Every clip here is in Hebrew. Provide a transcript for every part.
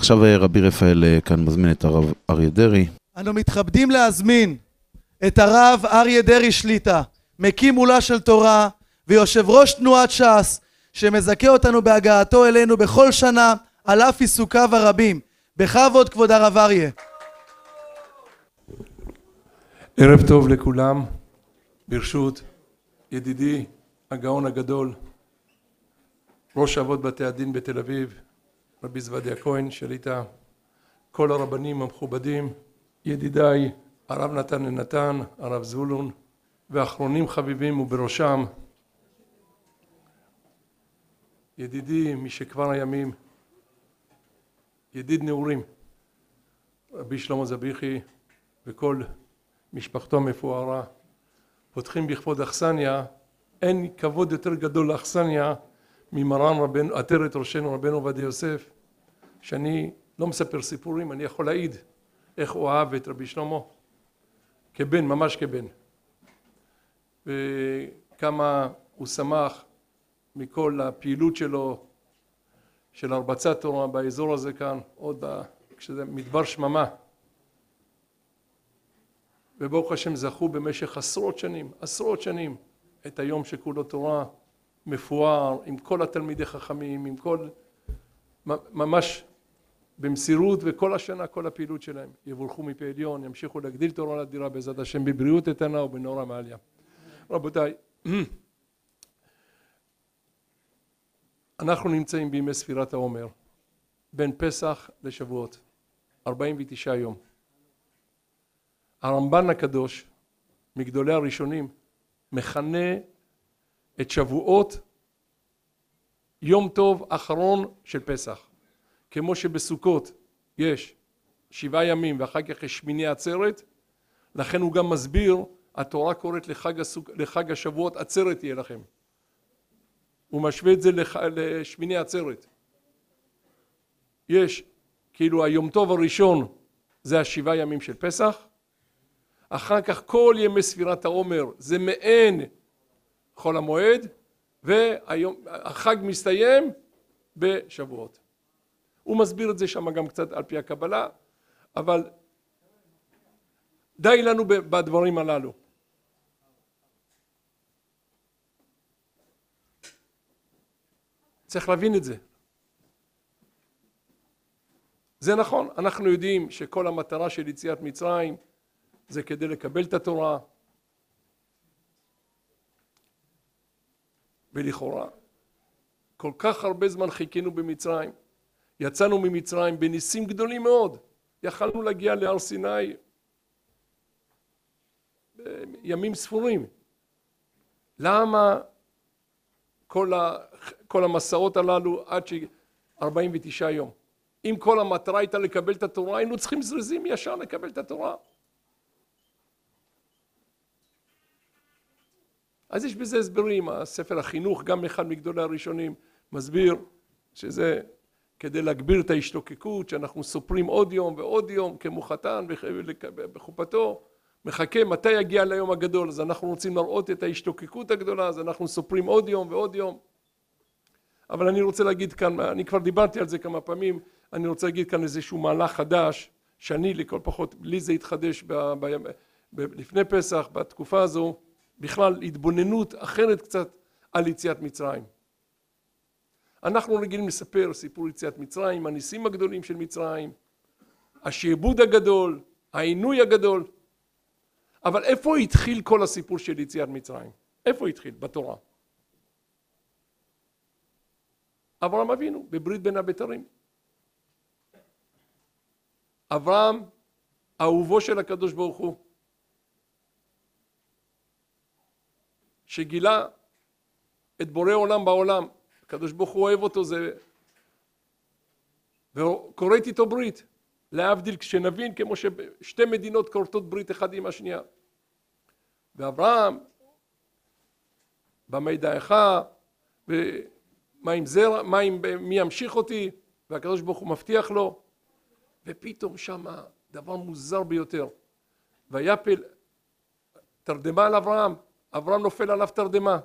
עכשיו רבי רפאל כאן מזמין את הרב אריה דרעי. אנו מתכבדים להזמין את הרב אריה דרעי שליטה, מקים מולה של תורה ויושב ראש תנועת ש"ס, שמזכה אותנו בהגעתו אלינו בכל שנה על אף עיסוקיו הרבים. בכבוד כבוד הרב אריה. ערב טוב לכולם. ברשות ידידי הגאון הגדול, ראש אבות בתי הדין בתל אביב, רבי זבדיה כהן שליטה, כל הרבנים המכובדים, ידידיי הרב נתן נתן, הרב זבולון, ואחרונים חביבים ובראשם ידידי משכבר הימים, ידיד נעורים, רבי שלמה זביחי וכל משפחתו המפוארה. פותחים בכבוד אכסניה. אין כבוד יותר גדול לאכסניה ממרן רבנו, עטרת ראשנו רבנו עובדיה יוסף, שאני לא מספר סיפורים, אני יכול להעיד איך הוא אהב את רבי שלמה כבן, ממש כבן, וכמה הוא שמח מכל הפעילות שלו של הרבצת תורה באזור הזה כאן, עוד כשזה מדבר שממה, וברוך השם זכו במשך עשרות שנים את היום שכולו תורה, מפואר, עם כל התלמידי חכמים, עם כל, ממש במסירות, וכל השנה, כל הפעילות שלהם. יבורכו מפי עליון, ימשיכו להגדיל תורה לדירה בעזרת השם, בבריאות איתנה ובנורא מעליה. רבותיי, אנחנו נמצאים בימי ספירת העומר, בין פסח לשבועות, 49 יום. הרמב"ן הקדוש, מגדולי הראשונים, מכנה את שבועות יום טוב אחרון של פסח. כמו שבסוכות יש 7 ימים ואחר כך יש שמיני עצרת, לכן הוא גם מסביר, התורה קוראת לחג השבועות עצרת תהיה לכם. הוא משווה את זה לשמיני עצרת. יש כאילו היום טוב הראשון זה 7 ימים של פסח, אחר כך כל ימי ספירת העומר זה מעין חול המועד, והחג מסתיים בשבועות. הוא מסביר את זה שם גם קצת על פי הקבלה, אבל די לנו בדברים הללו. צריך להבין את זה. זה נכון, אנחנו יודעים שכל המטרה של יציאת מצרים זה כדי לקבל את התורה, ולכאורה כל כך הרבה זמן חיכינו במצרים, יצאנו ממצרים בניסים גדולים מאוד, יכלנו להגיע להר סיני בימים ספורים. למה כל המסעות הללו עד 49 יום? אם כל המטרה הייתה לקבל את התורה, היינו צריכים זריזים ישר לקבל את התורה. אז יש בזה הסברים. הספר החינוך, גם אחד מגדולי הראשונים, מסביר שזה כדי להגביר את ההשתוקקות, שאנחנו סופרים עוד יום ועוד יום כמו חתן בחופתו, מחכה מתי יגיע ליום הגדול, אז אנחנו רוצים לראות את ההשתוקקות הגדולה, אז אנחנו סופרים עוד יום ועוד יום. אבל אני רוצה להגיד כאן, אני כבר דיברתי על זה כמה פעמים, אני רוצה להגיד כאן איזשהו מהלך חדש, שאני לכל פחות, לי זה התחדש לפני פסח, בתקופה הזו, בכלל התבוננות אחרת קצת על יציאת מצרים. אנחנו רגילים לספר סיפור יציאת מצרים, הניסים הגדולים של מצרים, השעבוד הגדול, העינוי הגדול. אבל איפה התחיל כל הסיפור של יציאת מצרים? איפה התחיל? בתורה. אברהם אבינו, בברית בין הבתרים. אברהם, אהובו של הקדוש ברוך הוא, שגילה את בורא עולם בעולם, הקדוש ברוך הוא אוהב אותו, וקוראת איתו ברית, להבדיל כשנבין כמו ששתי מדינות כורתות ברית אחד עם השנייה. ואברהם, במה ידעך, ומה עם זרע, מי ימשיך אותי, והקדוש ברוך הוא מבטיח לו, ופתאום שם דבר מוזר ביותר, ויפל תרדמה על אברהם, אברהם נופל עליו תרדמה.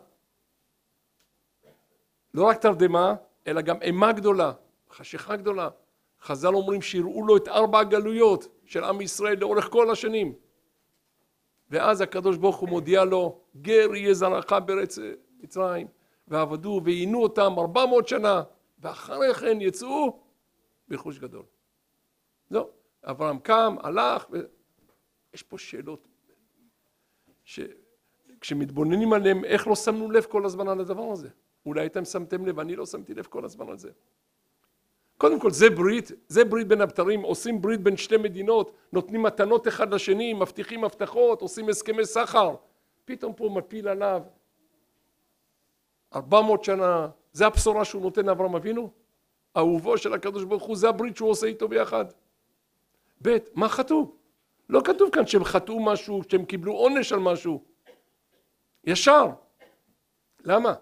לא רק תרדמה, אלא גם אימה גדולה, חשיכה גדולה. חז"ל אומרים שיראו לו את 4 הגלויות של עם ישראל לאורך כל השנים. ואז הקדוש ברוך הוא מודיע לו, גר יהיה זרעך בארץ מצרים, ועבדו ועינו אותם 400 שנה, ואחרי כן יצאו ברכוש גדול. לא, אברהם קם, הלך, יש פה שאלות שכשמתבוננים עליהם, איך לא שמנו לב כל הזמן על הדבר הזה? אולי אתם שמתם לב, אני לא שמתי לב כל הזמן על זה. קודם כל, זה ברית בין הבתרים, עושים ברית בין 2 מדינות, נותנים מתנות אחד לשני, מבטיחים הבטחות, עושים הסכמי סחר. פתאום פה מפיל עליו 400 שנה, זה הבשורה שהוא נותן לאברהם אבינו? אהובו של הקדוש ברוך הוא, זה הברית שהוא עושה איתו ביחד. ב', מה חטאו? לא כתוב כאן שהם חטאו משהו, שהם קיבלו עונש על משהו. ישר. למה?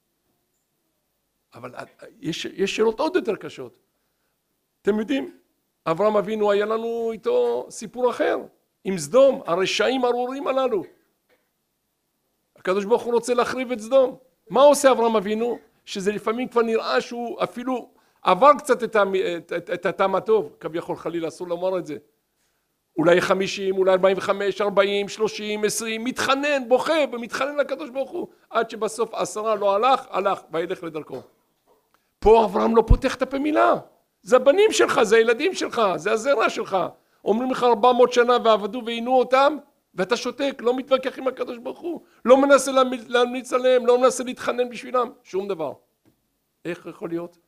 אבל יש שאלות עוד יותר קשות. אתם יודעים, אברהם אבינו היה לנו איתו סיפור אחר, עם סדום, הרשעים הארורים הללו. הקדוש ברוך הוא רוצה להחריב את סדום. מה עושה אברהם אבינו? שזה לפעמים כבר נראה שהוא אפילו עבר קצת את הטעם הטוב, כביכול חלילה אסור לומר את זה. אולי 50, אולי 45, 40, 30, 20, מתחנן, בוכה ומתחנן לקדוש ברוך הוא, עד שבסוף 10 לא הלך וילך לדרכו. פה אברהם לא פותח את הפה מילה. זה הבנים שלך, זה הילדים שלך, זה הזרע שלך. אומרים לך 400 שנה ועבדו ועינו אותם, ואתה שותק, לא מתווכח עם הקדוש ברוך הוא, לא מנסה להמליץ עליהם, לא מנסה להתחנן בשבילם, שום דבר. איך יכול להיות?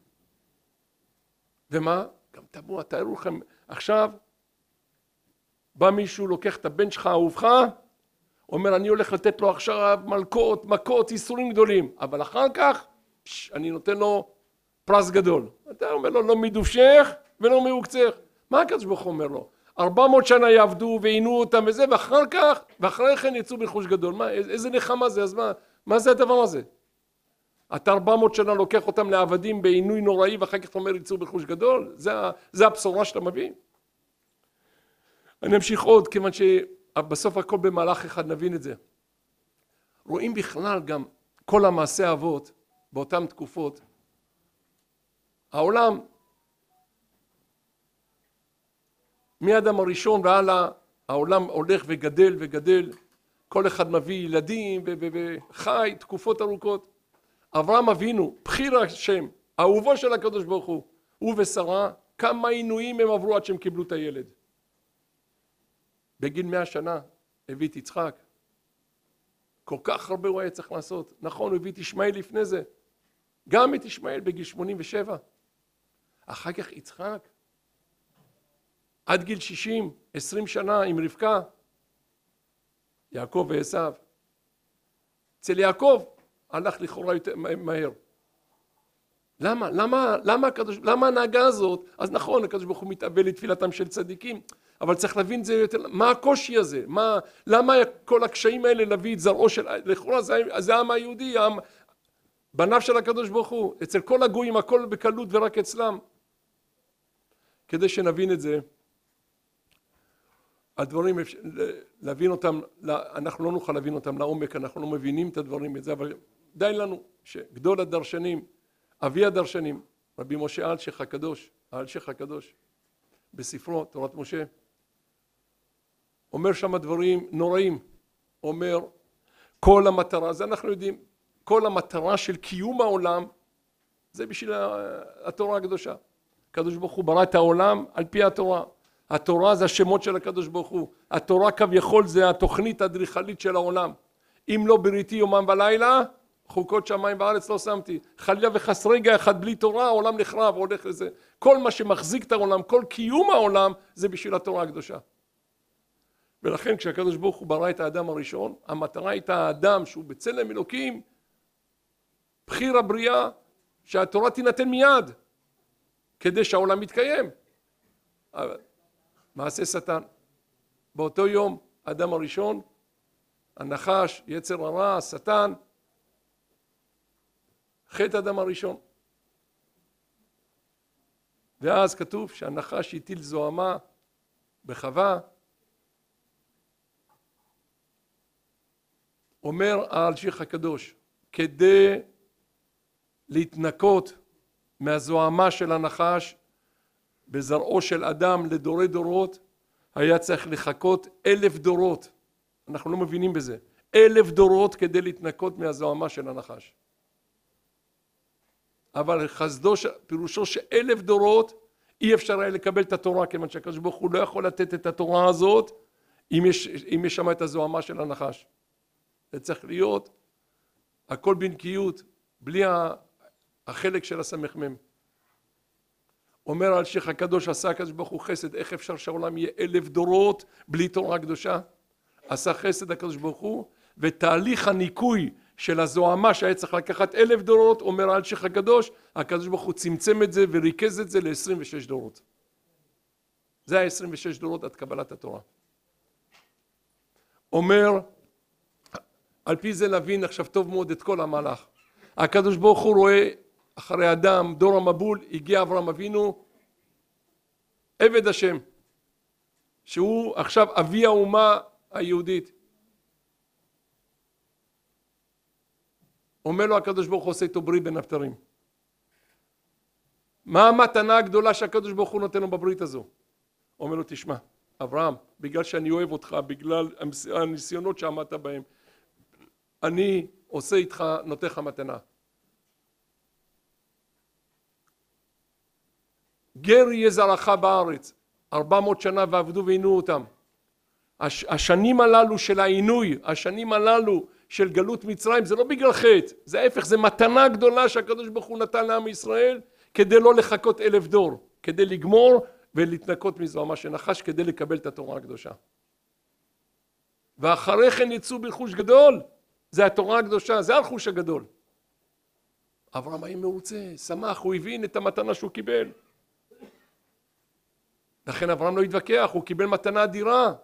ומה? גם תארו לכם, עכשיו בא מישהו, לוקח את הבן שלך, אהובך, אומר אני הולך לתת לו עכשיו מלכות, מכות, איסורים גדולים, אבל אחר כך אני נותן לו פרס גדול. אתה אומר לו, לא מדובשך ולא מעוקצך. מה הקדוש ברוך הוא אומר לו? 400 שנה יעבדו ועינו אותם וזה, ואחרי כן יצאו ברכוש גדול. מה, איזה נחמה זה? אז מה זה הדבר הזה? אתה 400 שנה לוקח אותם לעבדים בעינוי נוראי, ואחר כך אתה אומר יצאו ברכוש גדול? זה הבשורה שאתה מביא? אני אמשיך עוד, כיוון שבסוף הכל במהלך אחד נבין את זה. רואים בכלל גם כל המעשה האבות באותן תקופות, העולם מאדם הראשון והלאה, העולם הולך וגדל וגדל, כל אחד מביא ילדים וחי תקופות ארוכות. אברהם אבינו, בחיר השם, אהובו של הקדוש ברוך הוא ושרה, כמה עינויים הם עברו עד שהם קיבלו את הילד. בגיל 100 שנה הביא את יצחק. כל כך הרבה הוא היה צריך לעשות. נכון, הוא הביא את ישמעאל לפני זה. גם את ישמעאל בגיל 87. אחר כך יצחק. עד גיל 60, 20 שנה עם רבקה. יעקב ועשיו. אצל יעקב הלך לכאורה יותר מהר. למה ההנהגה הזאת? אז נכון, הקדוש ברוך הוא מתאבל לתפילתם של צדיקים, אבל צריך להבין זה יותר, מה הקושי הזה? למה כל הקשיים האלה להביא את זרעו של, לכאורה זה העם היהודי, בניו של הקדוש ברוך הוא, אצל כל הגויים הכל בקלות ורק אצלם. כדי שנבין את זה, הדברים, להבין אותם, אנחנו לא נוכל להבין אותם לעומק, אנחנו לא מבינים את הדברים את זה, אבל די לנו שגדול הדרשנים, אבי הדרשנים, רבי משה האלשיך הקדוש, בספרו תורת משה, אומר שם דברים נוראים, אומר כל המטרה, זה אנחנו יודעים, כל המטרה של קיום העולם, זה בשביל התורה הקדושה. הקדוש ברוך הוא ברא את העולם על פי התורה. התורה זה השמות של הקדוש ברוך הוא. התורה כביכול זה התוכנית האדריכלית של העולם. אם לא בריתי יומם ולילה, חוקות שמיים וארץ לא שמתי. חלילה וחס רגע אחד בלי תורה, העולם נחרב, הולך לזה. כל מה שמחזיק את העולם, כל קיום העולם, זה בשביל התורה הקדושה. ולכן כשהקדוש ברוך הוא ברא את האדם הראשון, המטרה הייתה האדם שהוא בצלם אלוקים, בחיר הבריאה, שהתורה תינתן מיד, כדי שהעולם יתקיים. מעשה שטן. באותו יום, האדם הראשון, הנחש, יצר הרע, שטן, חטא האדם הראשון. ואז כתוב שהנחש הטיל זוהמה בחווה. אומר האלשיך הקדוש, כדי להתנקות מהזוהמה של הנחש, בזרעו של אדם לדורי דורות, היה צריך לחכות 1000 דורות. אנחנו לא מבינים בזה. 1000 דורות כדי להתנקות מהזוהמה של הנחש. אבל חסדו, פירושו ש1000 דורות אי אפשר היה לקבל את התורה, כיוון שהקדוש ברוך הוא לא יכול לתת את התורה הזאת אם יש שם את הזוהמה של הנחש. זה צריך להיות הכל בנקיות, בלי החלק של הסמ"ם. אומר על שייך הקדוש, עשה הקדוש ברוך הוא חסד, איך אפשר שהעולם יהיה 1000 דורות בלי תורה קדושה? עשה חסד הקדוש ברוך הוא, ותהליך הניקוי של הזוהמה שהיה צריך לקחת 1000 דורות, אומר על שייך הקדוש ברוך הוא צמצם את זה וריכז את זה ל26 דורות. זה היה 26 דורות עד קבלת התורה. אומר, על פי זה להבין עכשיו טוב מאוד את כל המהלך. הקדוש ברוך הוא רואה אחרי אדם, דור המבול, הגיע אברהם אבינו, עבד השם, שהוא עכשיו אבי האומה היהודית. אומר לו הקדוש ברוך הוא עושה איתו ברית בין הבתרים. מה המתנה הגדולה שהקדוש ברוך הוא נותן לו בברית הזו? אומר לו, תשמע, אברהם, בגלל שאני אוהב אותך, בגלל הניסיונות שעמדת בהם, אני עושה איתך, נותן לך מתנה. גר יהיה זרעך בארץ, 400 שנה ועבדו ועינו אותם. השנים הללו של העינוי, השנים הללו של גלות מצרים, זה לא בגלל חטא, זה ההפך, זה מתנה גדולה שהקדוש ברוך הוא נתן לעם ישראל, כדי לא לחכות 1000 דור, כדי לגמור ולהתנקות מזוהמה של נחש, כדי לקבל את התורה הקדושה. ואחרי כן יצאו ברכוש גדול, זה התורה הקדושה, זה הרכוש הגדול. אברהם היה מרוצה, שמח, הוא הבין את המתנה שהוא קיבל. לכן אברהם לא התווכח, הוא קיבל מתנה אדירה.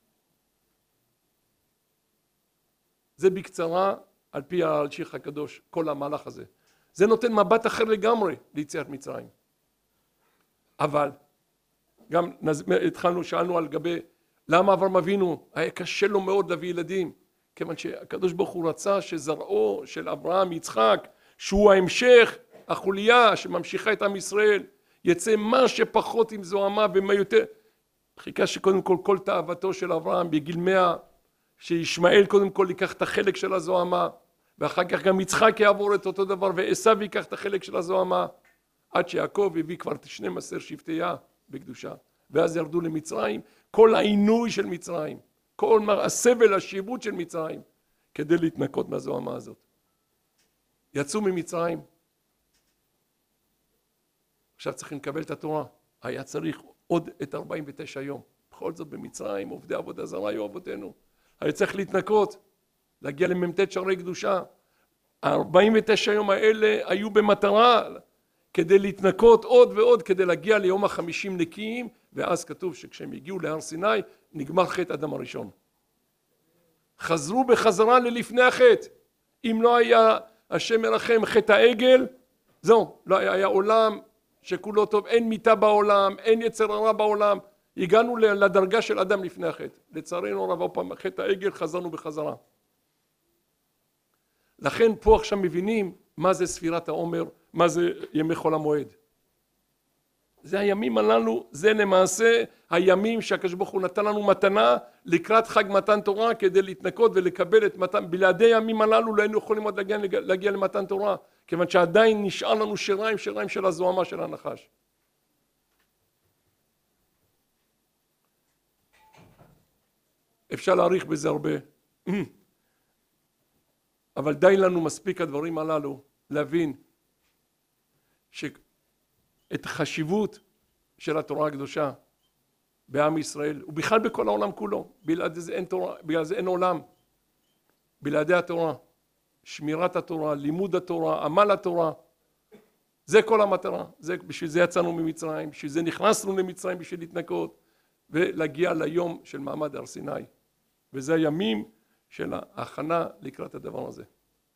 זה בקצרה על פי השייך הקדוש, כל המהלך הזה. זה נותן מבט אחר לגמרי ליציאת מצרים. אבל גם התחלנו, שאלנו על גבי למה אברהם אבינו היה קשה לו מאוד להביא ילדים, כיוון שהקדוש ברוך הוא רצה שזרעו של אברהם יצחק, שהוא ההמשך, החוליה שממשיכה את עם ישראל, יצא מה שפחות עם זוהמה ומה יותר. חיכה שקודם כל תאוותו של אברהם בגיל 100, שישמעאל קודם כל ייקח את החלק של הזוהמה, ואחר כך גם יצחק יעבור את אותו דבר, ועשיו ייקח את החלק של הזוהמה, עד שיעקב הביא כבר 12 שבטיה בקדושה, ואז ירדו למצרים, כל העינוי של מצרים, כל הסבל, השיבוט של מצרים, כדי להתנקות מהזוהמה הזאת. יצאו ממצרים, עכשיו צריכים לקבל את התורה, היה צריך עוד את 49 יום, בכל זאת במצרים, עובדי עבודה זרה היו אבותינו, היה צריך להתנקות, להגיע למ"ט שערי קדושה. 49 יום האלה היו במטרה כדי להתנקות עוד ועוד, כדי להגיע ליום ה50 נקיים, ואז כתוב שכשהם הגיעו להר סיני, נגמר חטא אדם הראשון. חזרו בחזרה ללפני החטא. אם לא היה השם מרחם חטא העגל, זהו, לא היה עולם שכולו טוב, אין מיטה בעולם, אין יצר הרע בעולם, הגענו לדרגה של אדם לפני החטא. לצערנו הרב, עוד פעם, חטא העגל, חזרנו בחזרה. לכן פה עכשיו מבינים מה זה ספירת העומר, מה זה ימי חול המועד. זה הימים הללו, זה למעשה הימים שהקדוש ברוך הוא נתן לנו מתנה לקראת חג מתן תורה, כדי להתנקות ולקבל את מתן. בלעדי הימים הללו לא היינו יכולים עוד להגיע למתן תורה, כיוון שעדיין נשאר לנו שיריים של הזוהמה של הנחש. אפשר להאריך בזה הרבה, אבל די לנו מספיק הדברים הללו להבין את החשיבות של התורה הקדושה בעם ישראל, ובכלל בכל העולם כולו. בלעדי זה אין תורה, בגלל זה אין עולם. בלעדי התורה, שמירת התורה, לימוד התורה, עמל התורה, זה כל המטרה. בשביל זה יצאנו ממצרים, בשביל זה נכנסנו למצרים, בשביל להתנקות ולהגיע ליום של מעמד הר סיני. וזה הימים של ההכנה לקראת הדבר הזה.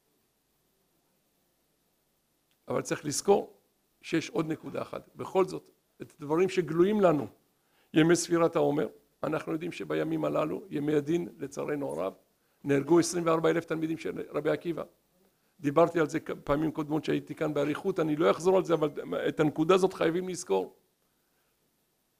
אבל צריך לזכור שיש עוד נקודה אחת. בכל זאת, את הדברים שגלויים לנו, ימי ספירת העומר, אנחנו יודעים שבימים הללו, ימי הדין לצערנו הרב, נהרגו 24,000 תלמידים של רבי עקיבא. דיברתי על זה פעמים קודמות שהייתי כאן באריכות, אני לא אחזור על זה, אבל את הנקודה הזאת חייבים לזכור.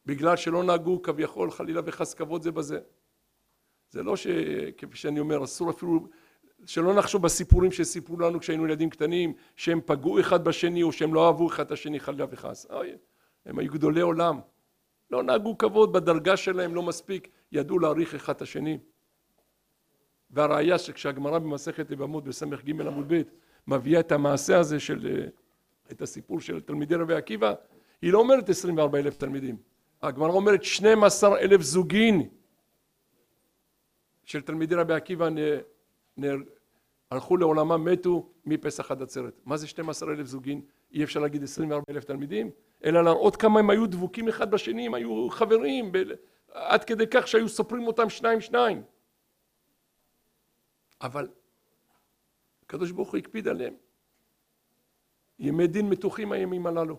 בגלל שלא נהגו כביכול חלילה וחס כבוד זה בזה. זה לא שכפי שאני אומר, אסור אפילו שלא נחשוב בסיפורים שסיפרו לנו כשהיינו ילדים קטנים, שהם פגעו אחד בשני או שהם לא אהבו אחד את השני חלילה וחס. הם היו גדולי עולם. לא נהגו כבוד בדרגה שלהם, לא מספיק, ידעו להעריך אחד את השני. והראיה שכשהגמרא במסכת יבמות בסמך ג' עמוד ב' מביאה את המעשה הזה את הסיפור של תלמידי רבי עקיבא, היא לא אומרת 24,000 תלמידים. הגמרא אומרת 12,000 זוגין של תלמידי רבי עקיבא הלכו לעולמם, מתו מפסח עד עצרת. מה זה 12,000 זוגין? אי אפשר להגיד 24,000 תלמידים, אלא להראות כמה הם היו דבוקים אחד בשני, הם היו חברים, עד כדי כך שהיו סופרים אותם שניים. אבל הקדוש ברוך הוא הקפיד עליהם. ימי דין מתוחים הימים הללו.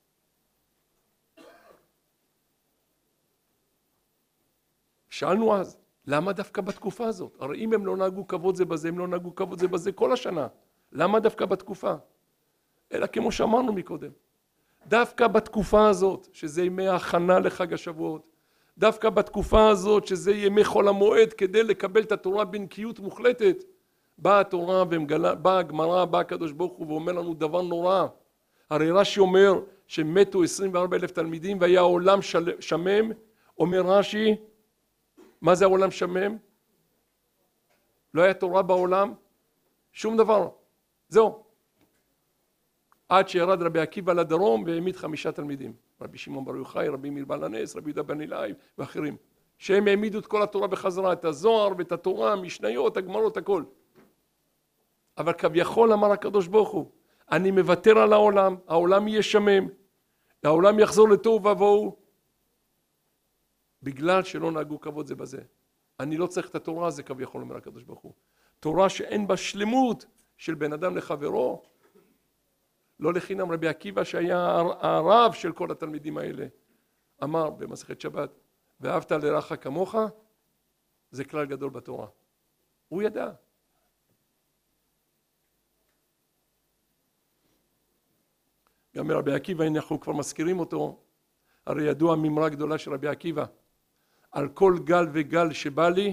שאלנו אז, למה דווקא בתקופה הזאת? הרי אם הם לא נהגו כבוד זה בזה, הם לא נהגו כבוד זה בזה כל השנה. למה דווקא בתקופה? אלא כמו שאמרנו מקודם. דווקא בתקופה הזאת, שזה ימי ההכנה לחג השבועות, דווקא בתקופה הזאת, שזה ימי חול המועד, כדי לקבל את התורה בנקיות מוחלטת, באה התורה ומגלה, באה הגמרא, באה הקדוש ברוך הוא ואומר לנו דבר נורא. הרי רש"י אומר שמתו 24,000 תלמידים והיה העולם שמם. אומר רש"י, מה זה העולם שמם? לא היה תורה בעולם, שום דבר. זהו. עד שירד רבי עקיבא לדרום והעמיד 5 תלמידים. רבי שמעון בר יוחאי, רבי מאיר בעל הנס, רבי יהודה בן אילאי ואחרים. שהם העמידו את כל התורה בחזרה, את הזוהר ואת התורה, המשניות, הגמרות, הכל. אבל כביכול אמר הקדוש ברוך הוא, אני מוותר על העולם, העולם יהיה שמם, העולם יחזור לתוהו ובוהו, בגלל שלא נהגו כבוד זה בזה. אני לא צריך את התורה הזה כביכול, אומר הקדוש ברוך הוא. תורה שאין בה שלמות של בן אדם לחברו. לא לחינם רבי עקיבא שהיה הרב של כל התלמידים האלה. אמר במסכת שבת, ואהבת לרעך כמוך, זה כלל גדול בתורה. הוא ידע. גם רבי עקיבא, הנה אנחנו כבר מזכירים אותו, הרי ידוע ממרה גדולה של רבי עקיבא, על כל גל וגל שבא לי,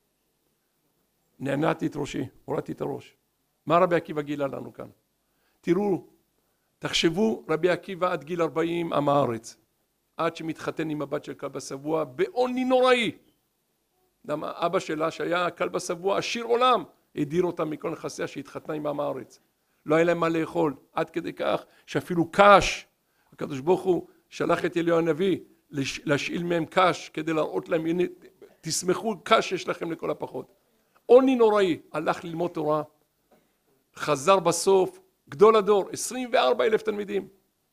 נענעתי את ראשי, הורדתי את הראש. מה רבי עקיבא גילה לנו כאן? תראו, תחשבו, רבי עקיבא עד גיל 40 עם הארץ, עד שמתחתן עם הבת של כלבא שבוע, בעוני נוראי. אבא שלה שהיה כלבא שבוע, עשיר עולם, הדיר אותה מכל נכסיה שהתחתנה עם עם הארץ. לא היה להם מה לאכול, עד כדי כך שאפילו קש, הקדוש ברוך הוא שלח את אליהו הנביא להשאיל מהם קש כדי להראות להם, הנה תשמחו, קש יש לכם לכל הפחות. עוני נוראי, הלך ללמוד תורה, חזר בסוף, גדול הדור, 24,000 תלמידים.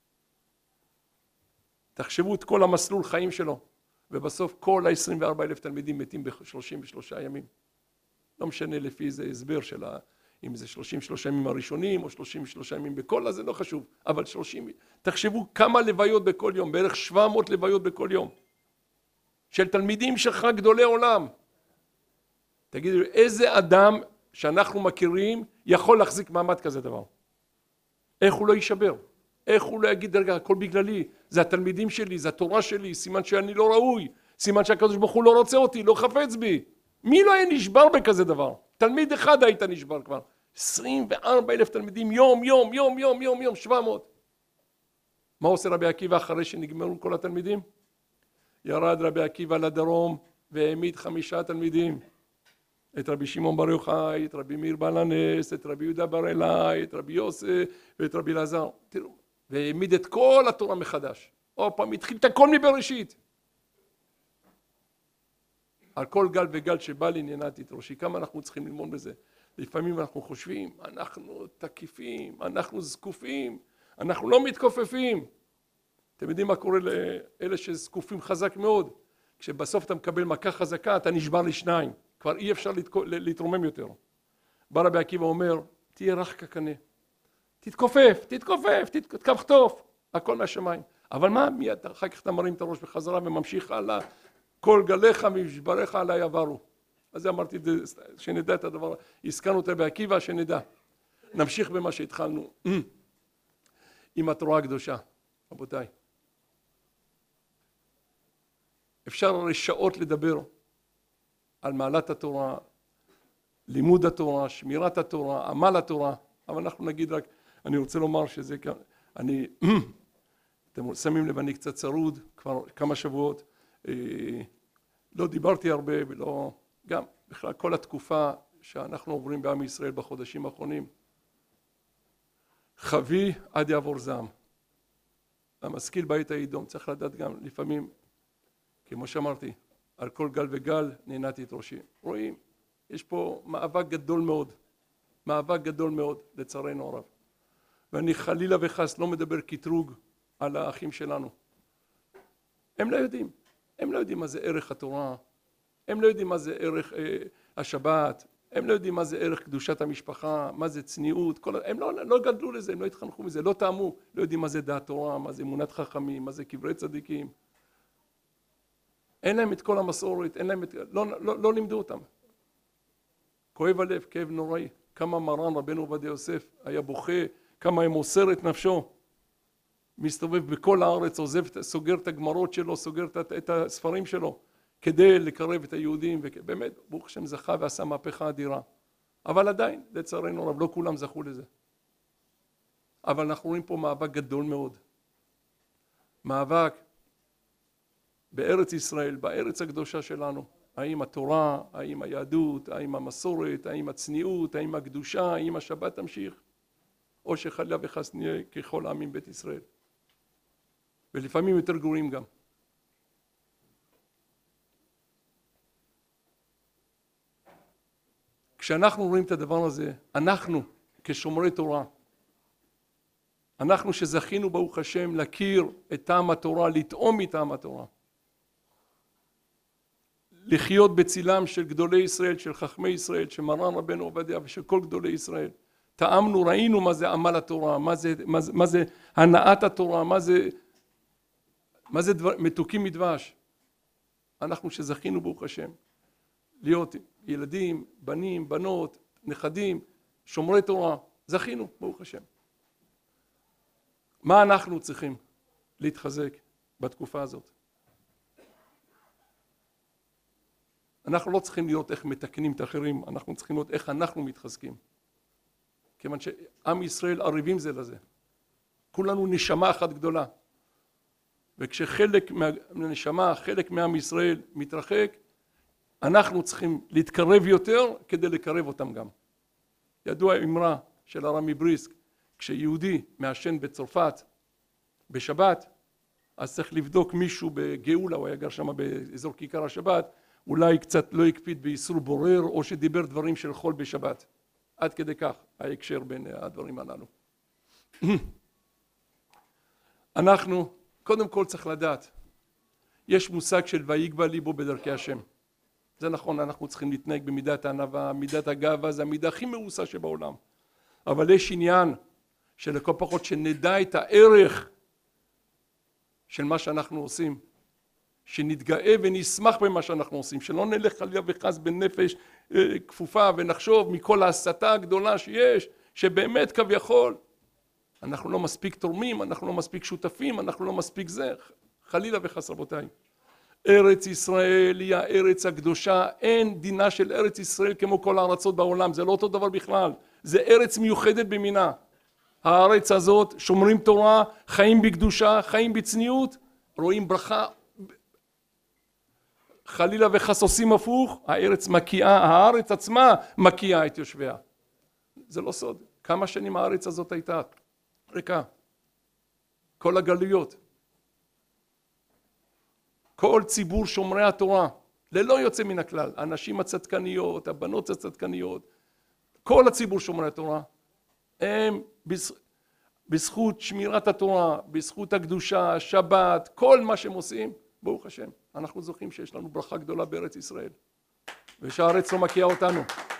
תחשבו את כל המסלול חיים שלו, ובסוף כל ה-24,000 תלמידים מתים ב-33 ימים. לא משנה לפי איזה הסבר של אם זה 33 ימים הראשונים או 33 ימים בכל, אז זה לא חשוב, אבל 30, תחשבו כמה לוויות בכל יום, בערך 700 לוויות בכל יום, של תלמידים שלך גדולי עולם. תגידו, איזה אדם שאנחנו מכירים יכול להחזיק מעמד כזה דבר? איך הוא לא יישבר? איך הוא לא יגיד, רגע, הכל בגללי, זה התלמידים שלי, זה התורה שלי, סימן שאני לא ראוי, סימן שהקדוש ברוך הוא לא רוצה אותי, לא חפץ בי. מי לא היה נשבר בכזה דבר? תלמיד אחד היית נשבר כבר. 24,000 תלמידים, יום, 700. מה עושה רבי עקיבא אחרי שנגמרו כל התלמידים? ירד רבי עקיבא לדרום והעמיד 5 תלמידים. את רבי שמעון בר יוחאי, את רבי מאיר בעל הנס, את רבי יהודה בר אילאי, את רבי יוסף ואת רבי אלעזר. תראו, והעמיד את כל התורה מחדש. עוד פעם, התחיל את הכל מבראשית. על כל גל וגל שבא לי נענעתי את ראשי. כמה אנחנו צריכים ללמוד בזה? לפעמים אנחנו חושבים, אנחנו תקיפים, אנחנו זקופים, אנחנו לא מתכופפים. אתם יודעים מה קורה לאלה שזקופים חזק מאוד? כשבסוף אתה מקבל מכה חזקה, אתה נשבר לשניים. כבר אי אפשר להתרומם יותר. בא רבי עקיבא אומר, תהיה רך כקנה. תתכופף, תחטוף, הכל מהשמיים. אבל מה? מיד אחר כך אתה מרים את הראש בחזרה וממשיך הלאה. כל גליך משבריך עליי עברו. אז זה אמרתי, שנדע את הדבר, הזכרנו את רבי עקיבא, שנדע. נמשיך במה שהתחלנו. עם התורה הקדושה, רבותיי. אפשר הרי שעות לדבר על מעלת התורה, לימוד התורה, שמירת התורה, עמל התורה, אבל אנחנו נגיד רק, אני רוצה לומר שזה כאן, אתם שמים לב, אני קצת צרוד, כבר כמה שבועות, לא דיברתי הרבה ולא, גם בכלל כל התקופה שאנחנו עוברים בעם ישראל בחודשים האחרונים, חבי עד יעבור זעם. המשכיל בעת האדום, צריך לדעת גם לפעמים, כמו שאמרתי, על כל גל וגל נענעתי את ראשי. רואים, יש פה מאבק גדול מאוד, מאבק גדול מאוד, לצערנו הרב. ואני חלילה וחס לא מדבר קטרוג על האחים שלנו. הם לא יודעים מה זה ערך התורה, הם לא יודעים מה זה ערך השבת, הם לא יודעים מה זה ערך קדושת המשפחה, מה זה צניעות, הם לא גדלו לזה, הם לא התחנכו מזה, לא טעמו, לא יודעים מה זה דעת תורה, מה זה אמונת חכמים, מה זה קברי צדיקים. אין להם את כל המסורת, לא לימדו אותם. כואב הלב, כאב נוראי. כמה מרן רבנו עובדיה יוסף היה בוכה, כמה הוא מוסר את נפשו. מסתובב בכל הארץ, סוגר את הגמרות שלו, סוגר את הספרים שלו, כדי לקרב את היהודים, ובאמת, ברוך השם זכה ועשה מהפכה אדירה. אבל עדיין, לצערנו רב, לא כולם זכו לזה. אבל אנחנו רואים פה מאבק גדול מאוד. מאבק בארץ ישראל, בארץ הקדושה שלנו. האם התורה, האם היהדות, האם המסורת, האם הצניעות, האם הקדושה, האם השבת תמשיך, או שחלילה וחס נהיה ככל העמים בית ישראל. ולפעמים יותר גרועים גם. כשאנחנו רואים את הדבר הזה, אנחנו כשומרי תורה, אנחנו שזכינו ברוך השם להכיר את טעם התורה, לטעום מטעם התורה, לחיות בצילם של גדולי ישראל, של חכמי ישראל, של מרן רבנו עובדיה ושל כל גדולי ישראל. טעמנו, ראינו מה זה עמל התורה, מה זה הנעת התורה, מה זה מתוקים מדבש. אנחנו שזכינו ברוך השם להיות ילדים, בנים, בנות, נכדים, שומרי תורה, זכינו ברוך השם. מה אנחנו צריכים להתחזק בתקופה הזאת? אנחנו לא צריכים לראות איך מתקנים את האחרים, אנחנו צריכים לראות איך אנחנו מתחזקים. כיוון שעם ישראל ערבים זה לזה. כולנו נשמה אחת גדולה. וכשחלק מהנשמה, חלק מעם ישראל מתרחק, אנחנו צריכים להתקרב יותר כדי לקרב אותם גם. ידוע אמרה של הרב מבריסק, כשיהודי מעשן בצרפת בשבת, אז צריך לבדוק מישהו בגאולה, הוא היה גר שם באזור כיכר השבת, אולי קצת לא הקפיד באיסור בורר, או שדיבר דברים של חול בשבת. עד כדי כך ההקשר בין הדברים הללו. אנחנו, קודם כל צריך לדעת, יש מושג של ויגבה ליבו בדרכי השם. זה נכון, אנחנו צריכים להתנהג במידת הענווה, מידת הגאווה, זה המידה הכי מאוסה שבעולם. אבל יש עניין שלכל פחות שנדע את הערך של מה שאנחנו עושים, שנתגאה ונשמח במה שאנחנו עושים, שלא נלך חלילה וחס בנפש כפופה ונחשוב מכל ההסתה הגדולה שיש, שבאמת כביכול אנחנו לא מספיק תורמים, אנחנו לא מספיק שותפים, אנחנו לא מספיק זה, חלילה וחס רבותיי. ארץ ישראל היא הארץ הקדושה, אין דינה של ארץ ישראל כמו כל הארצות בעולם, זה לא אותו דבר בכלל, זה ארץ מיוחדת במינה. הארץ הזאת שומרים תורה, חיים בקדושה, חיים בצניעות, רואים ברכה, חלילה וחס עושים הפוך, הארץ עצמה מקיאה את יושביה. זה לא סוד, כמה שנים הארץ הזאת הייתה ריקה, כל הגלויות. כל ציבור שומרי התורה, ללא יוצא מן הכלל, הנשים הצדקניות, הבנות הצדקניות, כל הציבור שומרי התורה, הם בזכות שמירת התורה, בזכות הקדושה, שבת, כל מה שהם עושים, ברוך השם, אנחנו זוכים שיש לנו ברכה גדולה בארץ ישראל, ושהארץ לא מקיאה אותנו.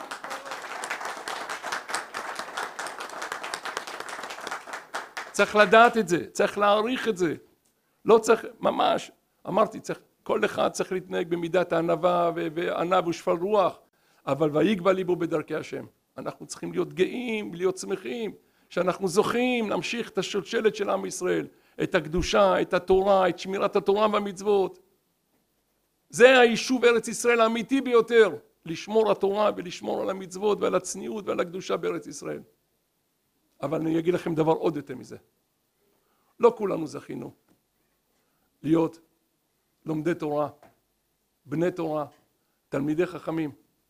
צריך לדעת את זה, צריך להעריך את זה, לא צריך, ממש, אמרתי, כל אחד צריך להתנהג במידת הענווה וענב ושפל רוח, אבל ויגבה ליבו בדרכי השם. אנחנו צריכים להיות גאים, להיות שמחים, שאנחנו זוכים להמשיך את השושלת של עם ישראל, את הקדושה, את התורה, את שמירת התורה והמצוות. זה היישוב ארץ ישראל האמיתי ביותר, לשמור התורה ולשמור על המצוות ועל הצניעות ועל הקדושה בארץ ישראל. אבל אני אגיד לכם דבר עוד יותר מזה. לא כולנו זכינו להיות לומדי תורה, בני תורה, תלמידי חכמים.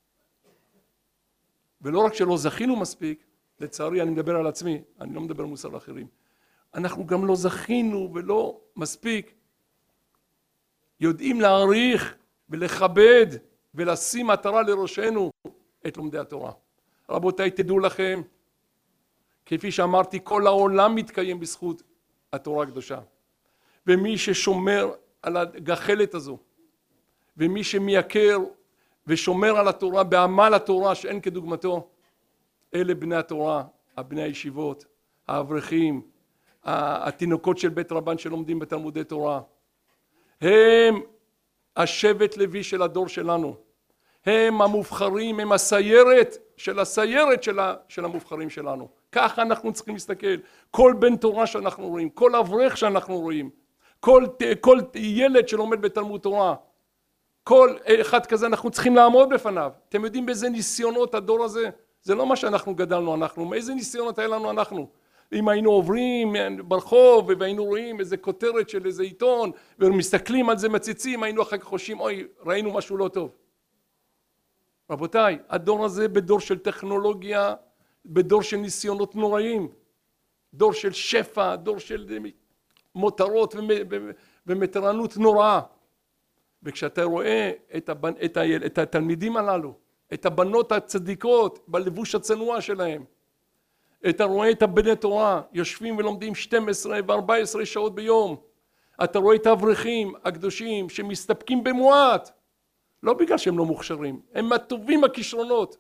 ולא רק שלא זכינו מספיק, לצערי אני מדבר על עצמי, אני לא מדבר מוסר לאחרים. אנחנו גם לא זכינו ולא מספיק יודעים להעריך ולכבד ולשים מטרה לראשנו את לומדי התורה. רבותיי, תדעו לכם, כפי שאמרתי, כל העולם מתקיים בזכות התורה הקדושה. ומי ששומר על הגחלת הזו, ומי שמייקר ושומר על התורה, בעמל התורה שאין כדוגמתו, אלה בני התורה, הבני הישיבות, האברכים, התינוקות של בית רבן שלומדים בתלמודי תורה. הם השבט לוי של הדור שלנו. הם המובחרים, הם הסיירת של המובחרים שלנו. ככה אנחנו צריכים להסתכל. כל בן תורה שאנחנו רואים, כל אברך שאנחנו רואים, כל ילד שלומד בתלמוד תורה, כל אחד כזה אנחנו צריכים לעמוד בפניו. אתם יודעים באיזה ניסיונות הדור הזה? זה לא מה שאנחנו גדלנו אנחנו, מאיזה ניסיונות היה לנו אנחנו. אם היינו עוברים ברחוב והיינו רואים איזה כותרת של איזה עיתון ומסתכלים על זה מציצים, היינו אחר כך חושבים, אוי, ראינו משהו לא טוב. רבותיי, הדור הזה בדור של טכנולוגיה, בדור של ניסיונות נוראים, דור של שפע, דור של מותרות ומטרנות נוראה. וכשאתה רואה את התלמידים הללו, את הבנות הצדיקות בלבוש הצנוע שלהם, אתה רואה את הבני תורה יושבים ולומדים 12 ו-14 שעות ביום, אתה רואה את האברכים הקדושים שמסתפקים במועט, לא בגלל שהם לא מוכשרים, הם הטובים הכישרונות.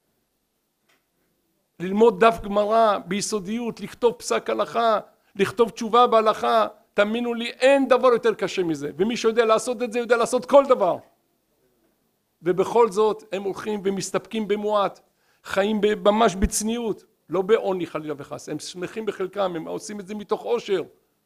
ללמוד דף גמרא ביסודיות, לכתוב פסק הלכה, לכתוב תשובה בהלכה, תאמינו לי, אין דבר יותר קשה מזה. ומי שיודע לעשות את זה, יודע לעשות כל דבר. ובכל זאת, הם הולכים ומסתפקים במועט, חיים ממש בצניעות, לא בעוני חלילה וחס. הם שמחים בחלקם, הם עושים את זה מתוך עושר.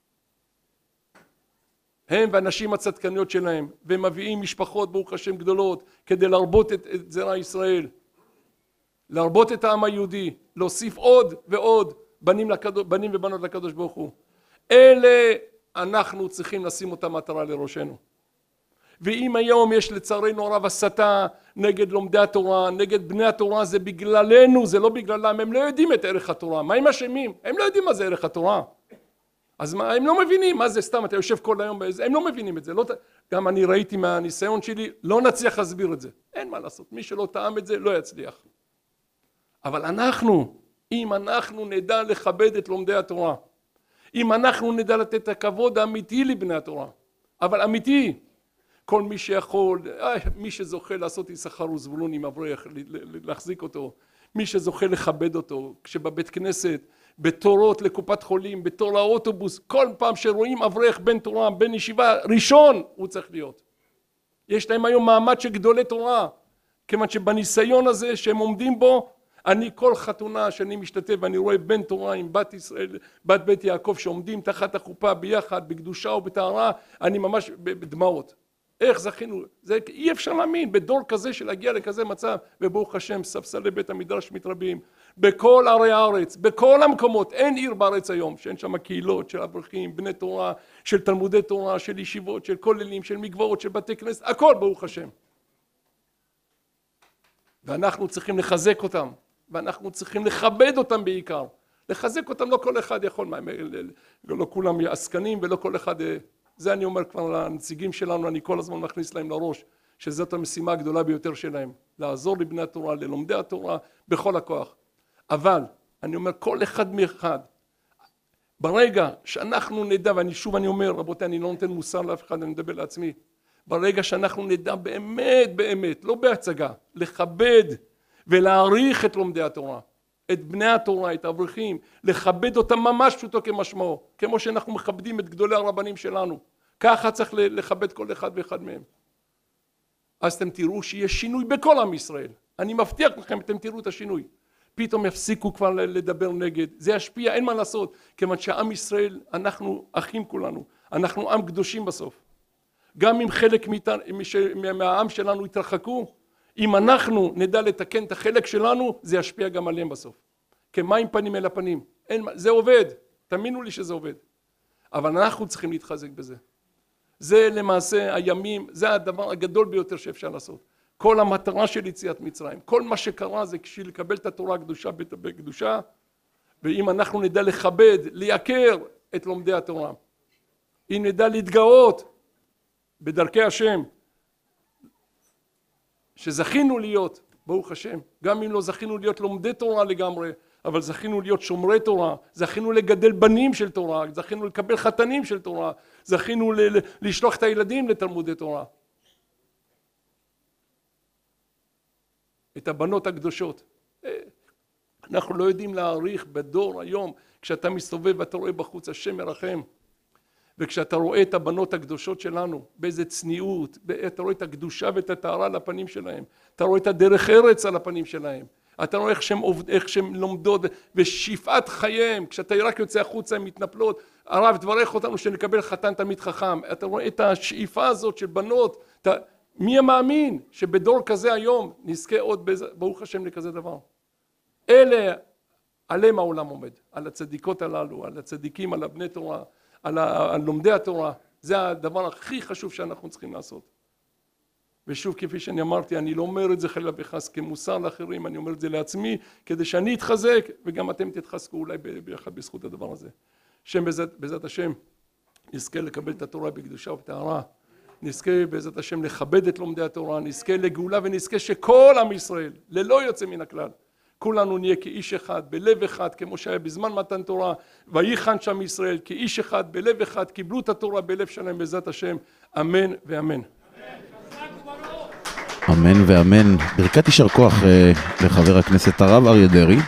הם והנשים הצדקניות שלהם, והם מביאים משפחות ברוך השם גדולות, כדי להרבות את זרע ישראל. להרבות את העם היהודי, להוסיף עוד ועוד בנים ובנות לקדוש ברוך הוא. אלה אנחנו צריכים לשים אותה מטרה לראשנו. ואם היום יש לצערנו הרב הסתה נגד לומדי התורה, נגד בני התורה, זה בגללנו, זה לא בגללם, הם לא יודעים את ערך התורה. מה הם אשמים? הם לא יודעים מה זה ערך התורה. אז מה, הם לא מבינים מה זה סתם, אתה יושב כל היום באיזה, הם לא מבינים את זה. לא, גם אני ראיתי מהניסיון שלי, לא נצליח להסביר את זה. אין מה לעשות, מי שלא טעם את זה לא יצליח. אבל אנחנו, אם אנחנו נדע לכבד את לומדי התורה, אם אנחנו נדע לתת את הכבוד האמיתי לבני התורה, אבל אמיתי, כל מי שיכול, מי שזוכה לעשות יששכר וזבולון עם אברך, להחזיק אותו, מי שזוכה לכבד אותו, כשבבית כנסת, בתורות לקופת חולים, בתור לאוטובוס, כל פעם שרואים אברך בן תורה, בן ישיבה, ראשון הוא צריך להיות. יש להם היום מעמד של גדולי תורה, כיוון שבניסיון הזה שהם עומדים בו, אני כל חתונה שאני משתתף ואני רואה בן תורה עם בת ישראל, בת בית יעקב שעומדים תחת החופה ביחד, בקדושה ובטהרה, אני ממש בדמעות. איך זכינו? זה אי אפשר להאמין, בדור כזה של להגיע לכזה מצב, וברוך השם ספסלי בית המדרש מתרבים, בכל ערי הארץ, בכל המקומות, אין עיר בארץ היום, שאין שם קהילות של אברכים, בני תורה, של תלמודי תורה, של ישיבות, של כוללים, של מקוואות, של בתי כנסת, הכל ברוך השם. ואנחנו צריכים לחזק אותם, ואנחנו צריכים לכבד אותם בעיקר. לחזק אותם לא כל אחד יכול, לא כולם עסקנים ולא כל אחד, זה אני אומר כבר לנציגים שלנו, אני כל הזמן מכניס להם לראש, שזאת המשימה הגדולה ביותר שלהם, לעזור לבני התורה, ללומדי התורה, בכל הכוח. אבל, אני אומר, כל אחד מאחד, ברגע שאנחנו נדע, ואני אומר, רבותיי, אני לא נותן מוסר לאף אחד, אני מדבר לעצמי, ברגע שאנחנו נדע באמת, לא בהצגה, לכבד ולהעריך את לומדי התורה, את בני התורה, את האברכים, לכבד אותם ממש פשוטו כמשמעו, כמו שאנחנו מכבדים את גדולי הרבנים שלנו. ככה צריך לכבד כל אחד ואחד מהם. אז אתם תראו שיש שינוי בכל עם ישראל. אני מבטיח לכם, אתם תראו את השינוי. פתאום יפסיקו כבר לדבר נגד. זה ישפיע, אין מה לעשות. כיוון שעם ישראל, אנחנו אחים כולנו. אנחנו עם קדושים בסוף. גם אם חלק מהעם שלנו יתרחקו, אם אנחנו נדע לתקן את החלק שלנו, זה ישפיע גם עליהם בסוף. כמים פנים אל הפנים. זה עובד, תאמינו לי שזה עובד. אבל אנחנו צריכים להתחזק בזה. זה למעשה הימים, זה הדבר הגדול ביותר שאפשר לעשות. כל המטרה של יציאת מצרים, כל מה שקרה זה בשביל לקבל את התורה הקדושה בקדושה, ואם אנחנו נדע לכבד, לייקר את לומדי התורה, אם נדע להתגאות בדרכי השם, שזכינו להיות, ברוך השם, גם אם לא זכינו להיות לומדי תורה לגמרי, אבל זכינו להיות שומרי תורה, זכינו לגדל בנים של תורה, זכינו לקבל חתנים של תורה, זכינו לשלוח את הילדים לתלמודי תורה. את הבנות הקדושות. אנחנו לא יודעים להעריך בדור היום, כשאתה מסתובב ואתה רואה בחוץ השם מרחם, וכשאתה רואה את הבנות הקדושות שלנו, באיזה צניעות, אתה רואה את הקדושה ואת הטהרה על הפנים שלהם, אתה רואה את הדרך ארץ על הפנים שלהם, אתה רואה איך שהן לומדות ושפעת חייהם, כשאתה רק יוצא החוצה הן מתנפלות, הרב תברך אותנו שנקבל חתן תמיד חכם, אתה רואה את השאיפה הזאת של בנות, מי המאמין שבדור כזה היום נזכה עוד ברוך השם לכזה דבר? אלה עליהם העולם עומד, על הצדיקות הללו, על הצדיקים, על הבני תורה, על לומדי התורה. זה הדבר הכי חשוב שאנחנו צריכים לעשות. ושוב, כפי שאני אמרתי, אני לא אומר את זה חלילה וחס כמוסר לאחרים, אני אומר את זה לעצמי, כדי שאני אתחזק, וגם אתם תתחזקו אולי ביחד בזכות הדבר הזה. שם בעזרת השם, נזכה לקבל את התורה בקדושה ובטהרה, נזכה בעזרת השם לכבד את לומדי התורה, נזכה לגאולה ונזכה שכל עם ישראל, ללא יוצא מן הכלל, כולנו נהיה כאיש אחד, בלב אחד, כמו שהיה בזמן מתן תורה, ויחן שם ישראל כאיש אחד, בלב אחד, קיבלו את התורה בלב שלהם בעזרת השם, אמן ואמן. אמן ואמן. ברכת יישר כוח לחבר הכנסת הרב אריה דרעי.